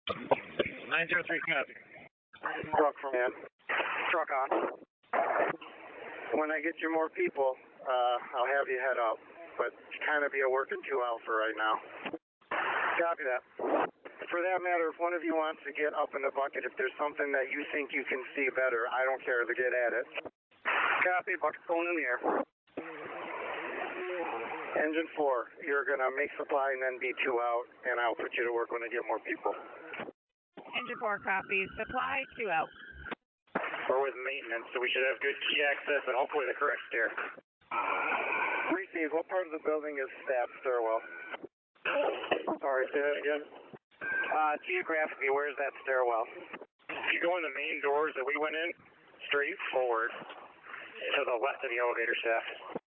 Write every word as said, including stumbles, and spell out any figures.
nine zero three, copy. Truck from in. Truck on. When I get you more people, uh, I'll have you head up, but kind of be a working two out for right now. Copy that. For that matter, if one of you wants to get up in the bucket, if there's something that you think you can see better, I don't care to get at it. Copy, bucket going in the air. Engine four, you're going to make supply and then be two out, and I'll put you to work when I get more people. Engine four copies. Supply, two out. We're with maintenance, so we should have good key access and hopefully the correct stair. Receive, what part of the building is staff stairwell? Sorry, say that again. Uh, geographically, where's that stairwell? If you go in the main doors that we went in, straight forward to the left of the elevator shaft.